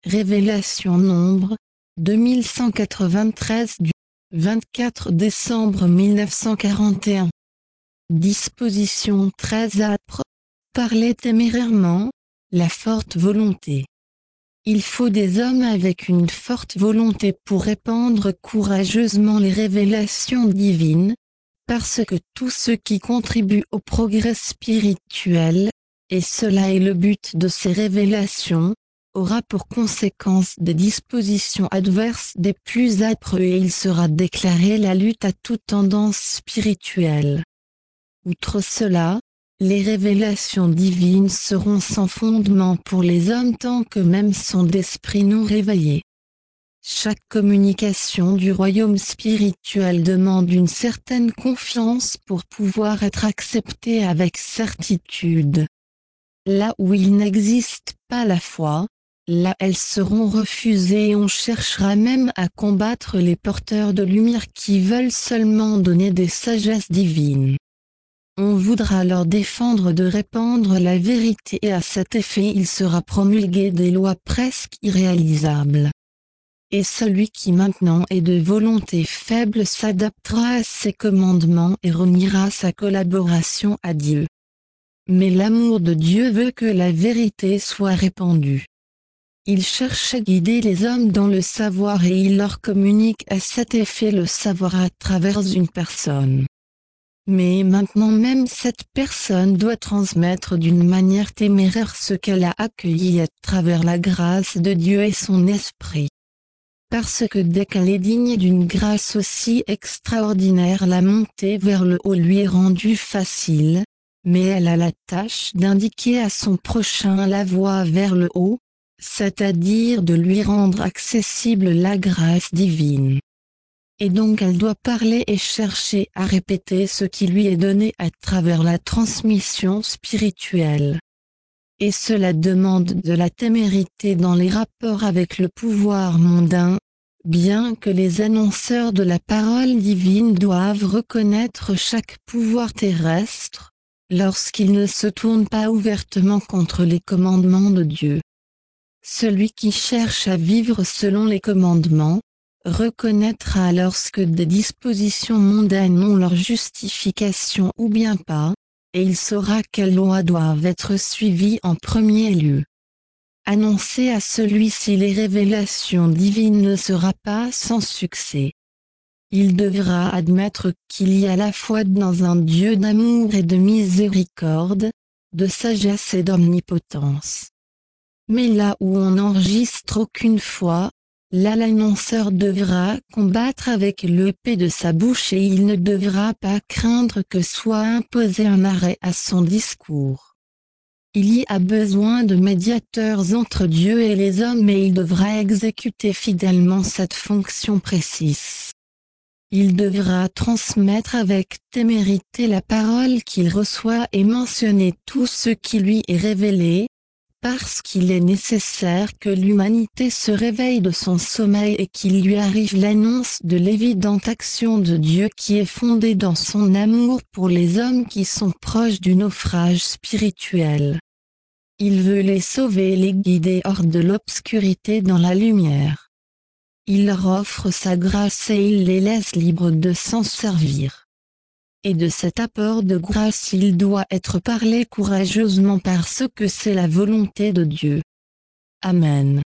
Révélation Nombre, 2193 du 24 décembre 1941. Disposition très âpre. Parler témérairement, la forte volonté. Il faut des hommes avec une forte volonté pour répandre courageusement les révélations divines, parce que tout ce qui contribue au progrès spirituel, et cela est le but de ces révélations, aura pour conséquence des dispositions adverses des plus âpres et il sera déclaré la lutte à toute tendance spirituelle. Outre cela, les révélations divines seront sans fondement pour les hommes tant que même sont d'esprit non réveillés. Chaque communication du royaume spirituel demande une certaine confiance pour pouvoir être acceptée avec certitude. Là où il n'existe pas la foi, là elles seront refusées et on cherchera même à combattre les porteurs de lumière qui veulent seulement donner des sagesses divines. On voudra leur défendre de répandre la vérité et à cet effet il sera promulgué des lois presque irréalisables. Et celui qui maintenant est de volonté faible s'adaptera à ces commandements et reniera sa collaboration à Dieu. Mais l'amour de Dieu veut que la vérité soit répandue. Il cherche à guider les hommes dans le savoir et il leur communique à cet effet le savoir à travers une personne. Mais maintenant même cette personne doit transmettre d'une manière téméraire ce qu'elle a accueilli à travers la grâce de Dieu et son esprit. Parce que dès qu'elle est digne d'une grâce aussi extraordinaire, la montée vers le haut lui est rendue facile, mais elle a la tâche d'indiquer à son prochain la voie vers le haut, c'est-à-dire de lui rendre accessible la grâce divine. Et donc elle doit parler et chercher à répéter ce qui lui est donné à travers la transmission spirituelle. Et cela demande de la témérité dans les rapports avec le pouvoir mondain, bien que les annonceurs de la parole divine doivent reconnaître chaque pouvoir terrestre, lorsqu'ils ne se tournent pas ouvertement contre les commandements de Dieu. Celui qui cherche à vivre selon les commandements, reconnaîtra lorsque des dispositions mondaines ont leur justification ou bien pas, et il saura quelles lois doivent être suivies en premier lieu. Annoncer à celui-ci les révélations divines ne sera pas sans succès. Il devra admettre qu'il y a la foi dans un Dieu d'amour et de miséricorde, de sagesse et d'omnipotence. Mais là où on n'enregistre aucune foi, là l'annonceur devra combattre avec l'épée de sa bouche et il ne devra pas craindre que soit imposé un arrêt à son discours. Il y a besoin de médiateurs entre Dieu et les hommes et il devra exécuter fidèlement cette fonction précise. Il devra transmettre avec témérité la parole qu'il reçoit et mentionner tout ce qui lui est révélé, parce qu'il est nécessaire que l'humanité se réveille de son sommeil et qu'il lui arrive l'annonce de l'évidente action de Dieu qui est fondée dans son amour pour les hommes qui sont proches du naufrage spirituel. Il veut les sauver et les guider hors de l'obscurité dans la lumière. Il leur offre sa grâce et il les laisse libres de s'en servir. Et de cet apport de grâce il doit être parlé courageusement parce que c'est la volonté de Dieu. Amen.